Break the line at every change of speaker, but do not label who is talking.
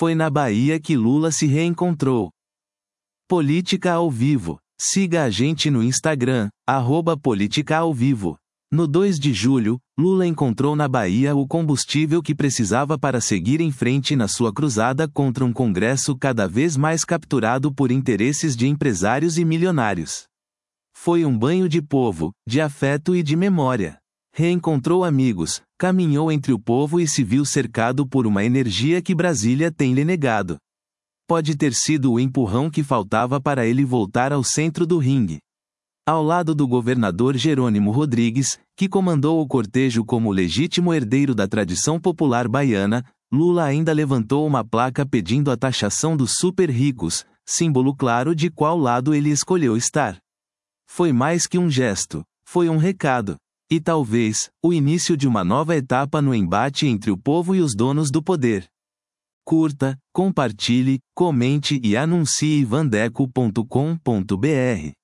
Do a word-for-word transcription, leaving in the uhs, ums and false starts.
Foi na Bahia que Lula se reencontrou. Política ao vivo. Siga a gente no Instagram, arroba Política ao Vivo. No dois de julho, Lula encontrou na Bahia o combustível que precisava para seguir em frente na sua cruzada contra um Congresso cada vez mais capturado por interesses de empresários e milionários. Foi um banho de povo, de afeto e de memória. Reencontrou amigos, caminhou entre o povo e se viu cercado por uma energia que Brasília tem lhe negado. Pode ter sido o empurrão que faltava para ele voltar ao centro do ringue. Ao lado do governador Jerônimo Rodrigues, que comandou o cortejo como legítimo herdeiro da tradição popular baiana, Lula ainda levantou uma placa pedindo a taxação dos super ricos, símbolo claro de qual lado ele escolheu estar. Foi mais que um gesto, foi um recado. E talvez, o início de uma nova etapa no embate entre o povo e os donos do poder. Curta, compartilhe, comente e anuncie vandeco ponto com ponto br.